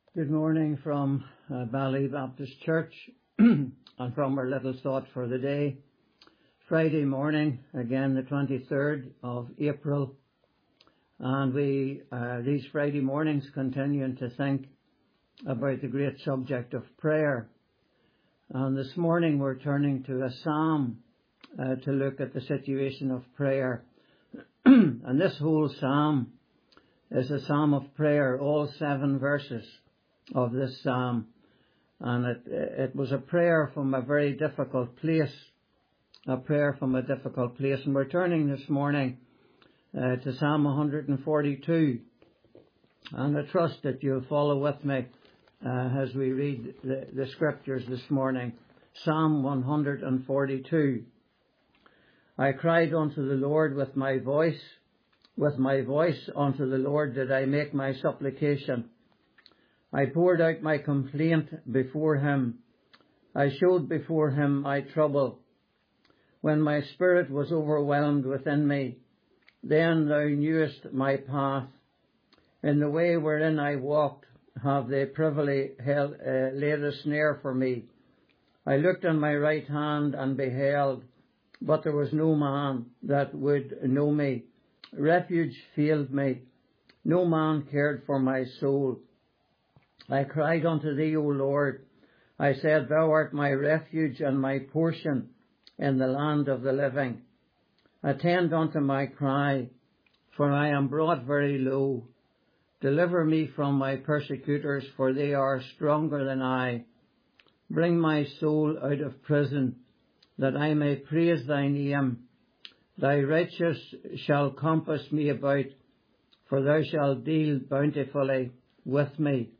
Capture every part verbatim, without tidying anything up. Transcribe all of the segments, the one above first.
Good morning from uh, Bally Baptist Church and from our little thought for the day. Friday morning, again the twenty-third of April, and we, uh, these Friday mornings, continuing to think about the great subject of prayer. And this morning we're turning to a psalm uh, to look at the situation of prayer. And this whole psalm is a psalm of prayer, all seven verses of this psalm, and it it was a prayer from a very difficult place, a prayer from a difficult place. And we're turning this morning uh, to Psalm one forty-two, and I trust that you'll follow with me uh, as we read the, the scriptures this morning. Psalm one forty-two. I cried unto the Lord with my voice, with my voice unto the Lord did I make my supplication. I poured out my complaint before him. I showed before him my trouble. When my spirit was overwhelmed within me, then thou knewest my path. In the way wherein I walked, have they privily held, uh, laid a snare for me. I looked on my right hand and beheld, but there was no man that would know me. Refuge failed me. No man cared for my soul. I cried unto thee, O Lord. I said, thou art my refuge and my portion in the land of the living. Attend unto my cry, for I am brought very low. Deliver me from my persecutors, for they are stronger than I. Bring my soul out of prison, that I may praise thy name. Thy righteous shall compass me about, for thou shalt deal bountifully with me.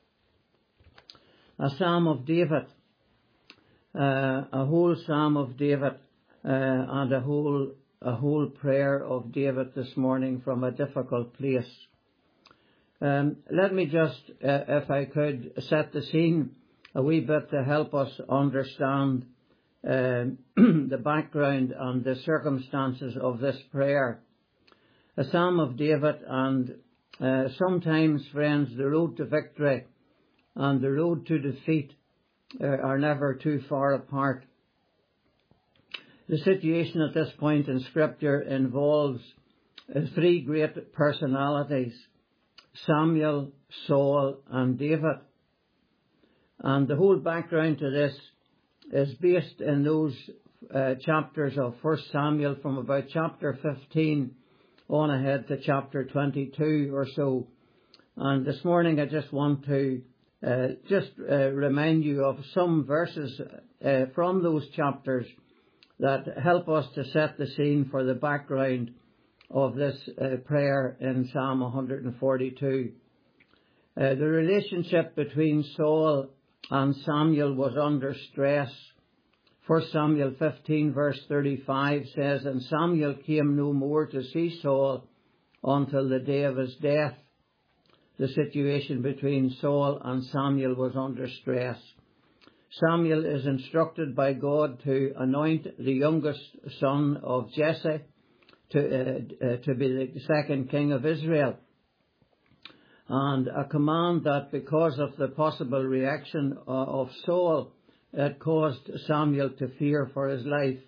A psalm of David, uh, a whole psalm of David, uh, and a whole a whole prayer of David this morning from a difficult place. Um, let me just, uh, if I could, set the scene a wee bit to help us understand uh, the background and the circumstances of this prayer. A psalm of David, and uh, sometimes, friends, the road to victory and the road to defeat uh, are never too far apart. The situation at this point in Scripture involves uh, three great personalities, Samuel, Saul and David. And the whole background to this is based in those uh, chapters of First Samuel from about chapter fifteen on ahead to chapter twenty-two or so. And this morning I just want to Uh, just uh, remind you of some verses uh, from those chapters that help us to set the scene for the background of this uh, prayer in Psalm one forty-two. Uh, the relationship between Saul and Samuel was under stress. First Samuel fifteen verse thirty-five says, And Samuel came no more to see Saul until the day of his death. The situation between Saul and Samuel was under stress. Samuel is instructed by God to anoint the youngest son of Jesse to, uh, uh, to be the second king of Israel. And a command that, because of the possible reaction uh, of Saul, it caused Samuel to fear for his life.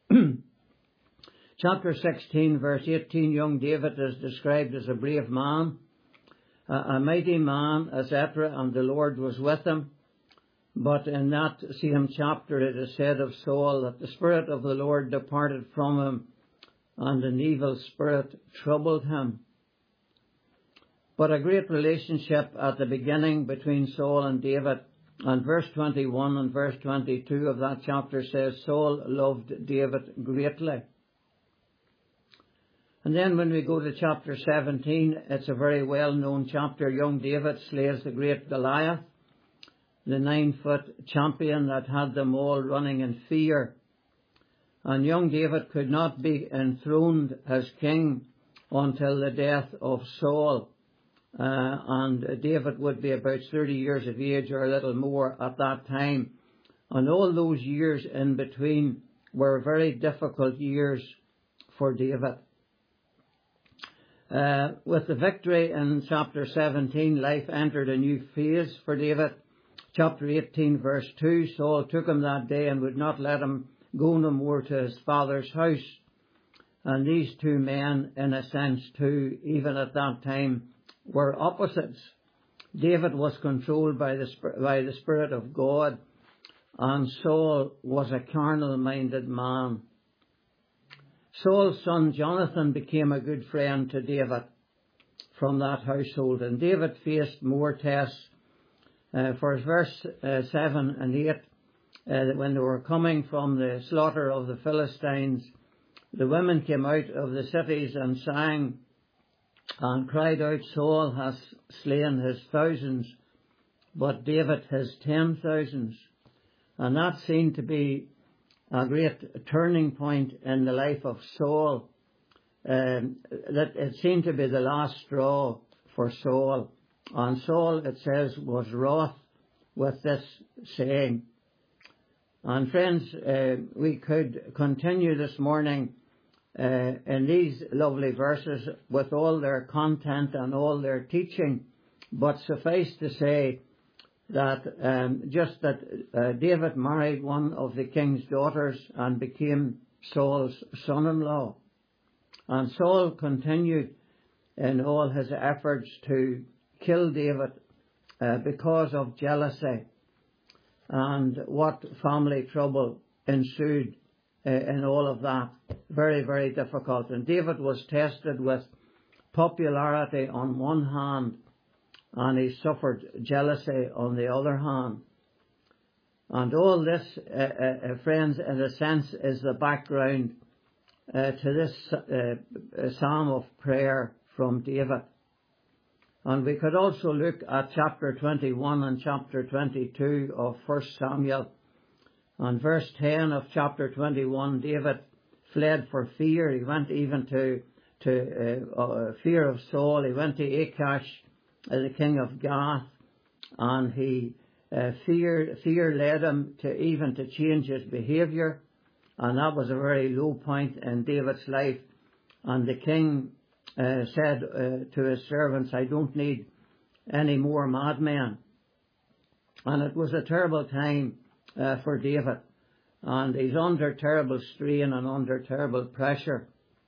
Chapter sixteen verse eighteen, young David is described as a brave man, a mighty man, et cetera, and the Lord was with him. But in that same chapter it is said of Saul that the Spirit of the Lord departed from him, and an evil spirit troubled him. But a great relationship at the beginning between Saul and David, and verse twenty-one and verse twenty-two of that chapter says, Saul loved David greatly. And then when we go to chapter seventeen, it's a very well-known chapter. Young David slays the great Goliath, the nine-foot champion that had them all running in fear. And young David could not be enthroned as king until the death of Saul. Uh, and David would be about thirty years of age or a little more at that time. And all those years in between were very difficult years for David. Uh, with the victory in chapter seventeen, life entered a new phase for David. Chapter eighteen, verse two, Saul took him that day and would not let him go no more to his father's house. And these two men, in a sense too, even at that time, were opposites. David was controlled by the, by the Spirit of God, and Saul was a carnal-minded man. Saul's son Jonathan became a good friend to David from that household, and David faced more tests. Uh, for verse uh, seven and eight, uh, when they were coming from the slaughter of the Philistines, the women came out of the cities and sang and cried out, Saul has slain his thousands, but David his ten thousands. And that seemed to be a great turning point in the life of Saul. Um, that it seemed to be the last straw for Saul. And Saul, it says, was wroth with this saying. And friends, uh, we could continue this morning uh, in these lovely verses with all their content and all their teaching, but suffice to say that um, just that uh, David married one of the king's daughters and became Saul's son-in-law. And Saul continued in all his efforts to kill David uh, because of jealousy, and what family trouble ensued uh, in all of that. Very, very difficult. And David was tested with popularity on one hand, and he suffered jealousy on the other hand. And all this, uh, uh, friends, in a sense, is the background uh, to this uh, psalm of prayer from David. And we could also look at chapter twenty-one and chapter twenty-two of First Samuel. And verse ten of chapter twenty-one, David fled for fear. He went even to to uh, uh, fear of Saul. He went to Achash, uh, the king of Gath, and he uh, fear fear led him to even to change his behaviour, and that was a very low point in David's life. And the king Uh, said uh, to his servants, I don't need any more madmen. And it was a terrible time uh, for David. And he's under terrible strain and under terrible pressure.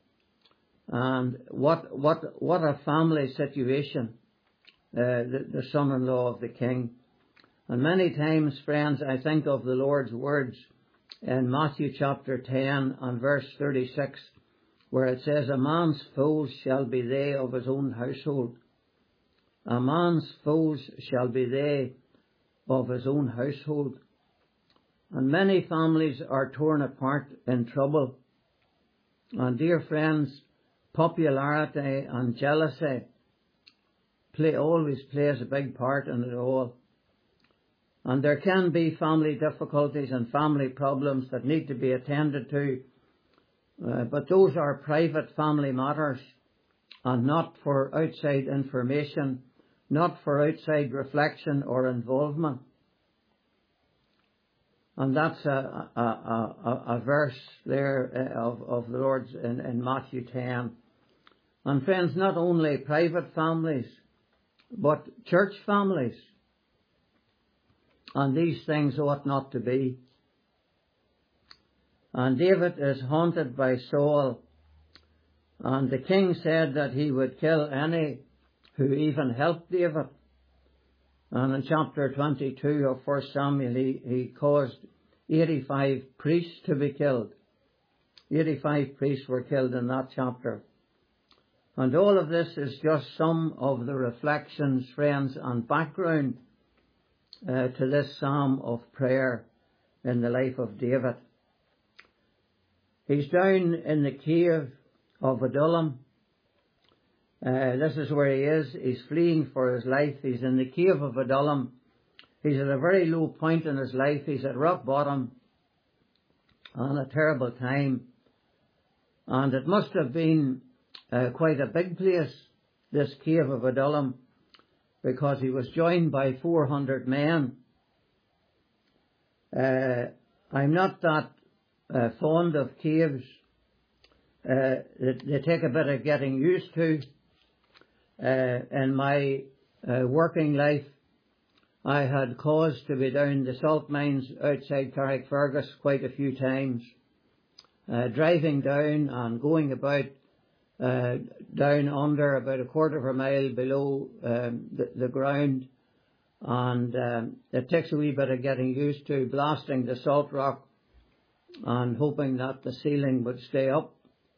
And what what what a family situation, uh, the, the son-in-law of the king. And many times, friends, I think of the Lord's words in Matthew chapter ten and verse thirty-six, where it says, a man's foes shall be they of his own household. A man's foes shall be they of his own household. And many families are torn apart in trouble. And dear friends, popularity and jealousy play, always plays a big part in it all. And there can be family difficulties and family problems that need to be attended to. Uh, but those are private family matters and not for outside information, not for outside reflection or involvement. And that's a, a, a, a verse there of, of the Lord's in, in Matthew ten. And friends, not only private families, but church families. And these things ought not to be. And David is haunted by Saul. And the king said that he would kill any who even helped David. And in chapter twenty-two of First Samuel, he, he caused eighty-five priests to be killed. eighty-five priests were killed in that chapter. And all of this is just some of the reflections, friends, and background uh, to this psalm of prayer in the life of David. He's down in the cave of Adullam. Uh, this is where he is. He's fleeing for his life. He's in the cave of Adullam. He's at a very low point in his life. He's at rock bottom and a terrible time. And it must have been uh, quite a big place, this cave of Adullam, because he was joined by four hundred men. Uh, I'm not that Uh, fond of caves. Uh, they, they take a bit of getting used to, uh, in my uh, working life, I had cause to be down the salt mines outside Carrickfergus quite a few times, uh, driving down and going about uh, down under about a quarter of a mile below um, the, the ground, and um, it takes a wee bit of getting used to blasting the salt rock and hoping that the ceiling would stay up.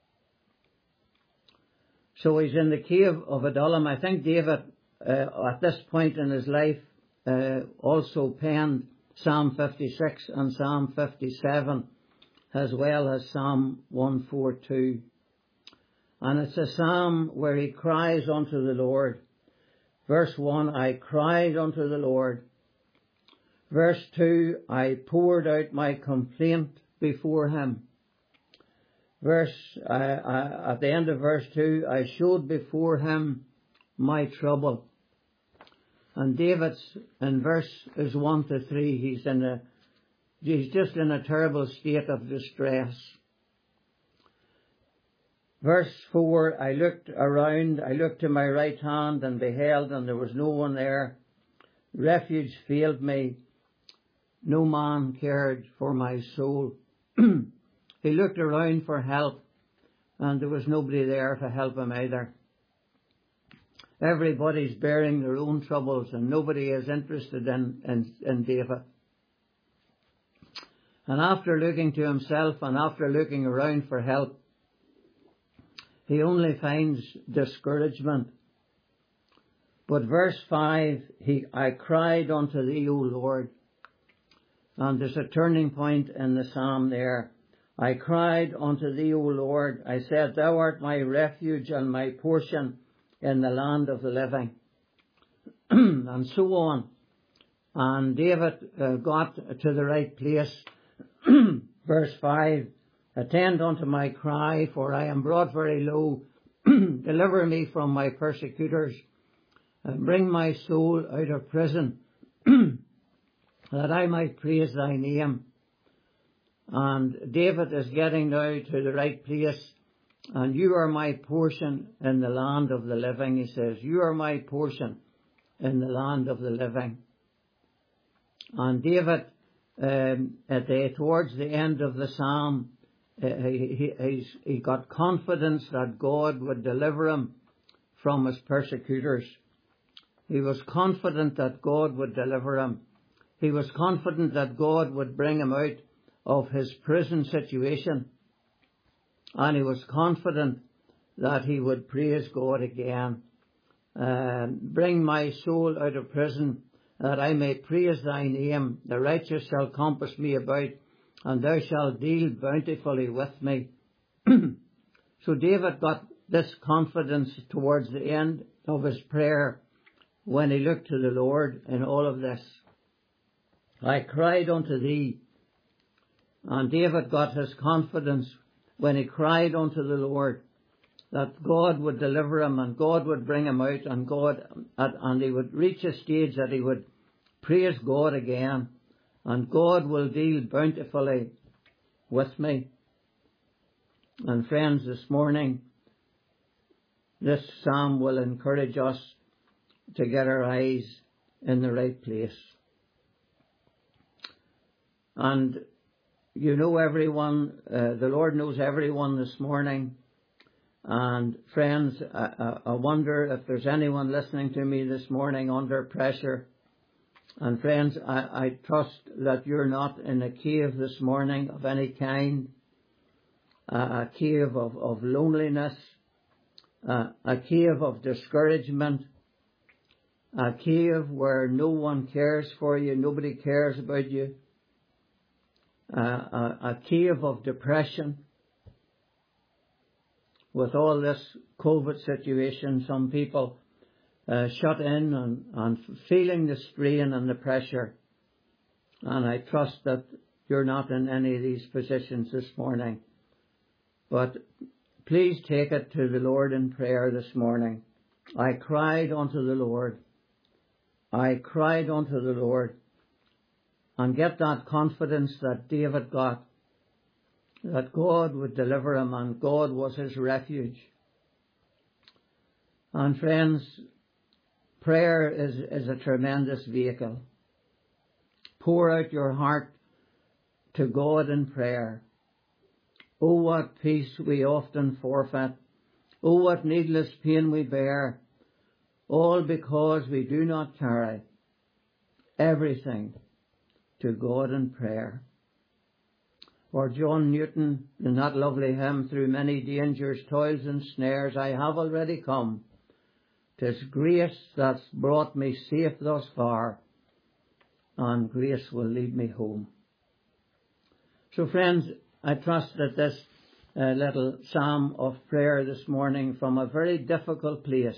So he's in the cave of Adullam. I think David, uh, at this point in his life, uh, also penned Psalm fifty-six and Psalm fifty-seven, as well as Psalm one forty-two. And it's a psalm where he cries unto the Lord. Verse one, I cried unto the Lord. Verse two, I poured out my complaint before him. Verse, uh, uh, at the end of verse two, I showed before him my trouble. And David's, in verses one to three, he's in a, he's just in a terrible state of distress. Verse four, I looked around, I looked to my right hand and beheld, and there was no one there. Refuge failed me. No man cared for my soul. He looked around for help, and there was nobody there to help him either. Everybody's bearing their own troubles, and nobody is interested in, in, in David. And after looking to himself and after looking around for help, he only finds discouragement. But verse five, he, I cried unto thee, O Lord. And there's a turning point in the psalm there. I cried unto thee, O Lord. I said, thou art my refuge and my portion in the land of the living. And so on. And David uh, got to the right place. Verse five, attend unto my cry, for I am brought very low. Deliver me from my persecutors, and bring my soul out of prison, that I might praise thy name. And David is getting now to the right place. And you are my portion in the land of the living, he says. You are my portion in the land of the living. And David, um, at the, towards the end of the psalm, uh, he, he, he's, he got confidence that God would deliver him from his persecutors. He was confident that God would deliver him. He was confident that God would bring him out of his prison situation. And he was confident that he would praise God again. Uh, bring my soul out of prison, that I may praise thy name. The righteous shall compass me about, and thou shalt deal bountifully with me. So David got this confidence towards the end of his prayer when he looked to the Lord in all of this. I cried unto thee. And David got his confidence when he cried unto the Lord that God would deliver him and God would bring him out, and God, and he would reach a stage that he would praise God again, and God will deal bountifully with me. And friends, this morning, this psalm will encourage us to get our eyes in the right place. And you know everyone, uh, the Lord knows everyone this morning. And friends, I, I wonder if there's anyone listening to me this morning under pressure. And friends, I, I trust that you're not in a cave this morning of any kind, uh, a cave of, of loneliness, uh, a cave of discouragement, a cave where no one cares for you, nobody cares about you. Uh, a, a cave of depression. With all this COVID situation, some people uh, shut in and, and feeling the strain and the pressure. And I trust that you're not in any of these positions this morning. But please take it to the Lord in prayer this morning. I cried unto the Lord. I cried unto the Lord. And get that confidence that David got, that God would deliver him and God was his refuge. And friends, prayer is, is a tremendous vehicle. Pour out your heart to God in prayer. Oh, what peace we often forfeit. Oh, what needless pain we bear. All because we do not carry everything to God in prayer. For John Newton, in that lovely hymn, through many dangers, toils and snares, I have already come. 'Tis grace that's brought me safe thus far, and grace will lead me home. So friends, I trust that this uh, little psalm of prayer this morning from a very difficult place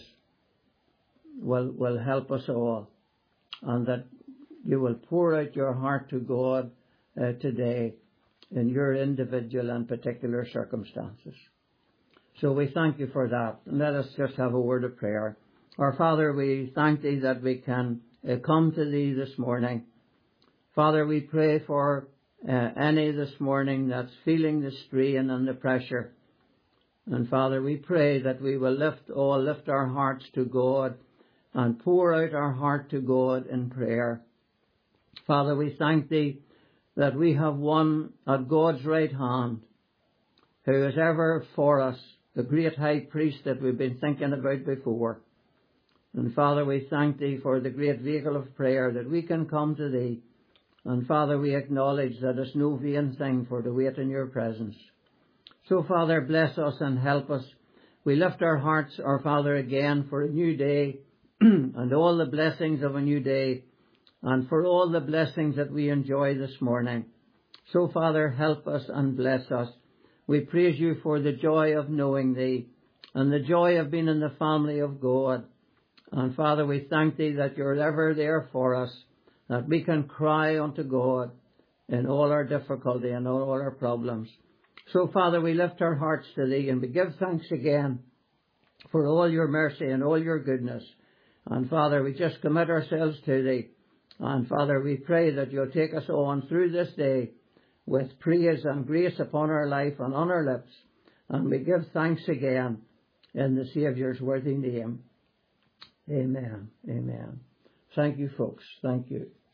will, will help us all, and that you will pour out your heart to God uh, today in your individual and particular circumstances. So we thank you for that. And let us just have a word of prayer. Our Father, we thank thee that we can uh, come to thee this morning. Father, we pray for uh, any this morning that's feeling the strain and the pressure. And Father, we pray that we will lift all, lift our hearts to God and pour out our heart to God in prayer. Father, we thank thee that we have one at God's right hand who is ever for us, the great high priest that we've been thinking about before. And Father, we thank thee for the great vehicle of prayer that we can come to thee. And Father, we acknowledge that it's no vain thing for to wait in your presence. So Father, bless us and help us. We lift our hearts, our Father, again for a new day and all the blessings of a new day, and for all the blessings that we enjoy this morning. So, Father, help us and bless us. We praise you for the joy of knowing thee and the joy of being in the family of God. And, Father, we thank thee that you're ever there for us, that we can cry unto God in all our difficulty and all our problems. So, Father, we lift our hearts to thee and we give thanks again for all your mercy and all your goodness. And, Father, we just commit ourselves to thee. And Father, we pray that you'll take us on through this day with praise and grace upon our life and on our lips. And we give thanks again in the Saviour's worthy name. Amen. Amen. Thank you, folks. Thank you.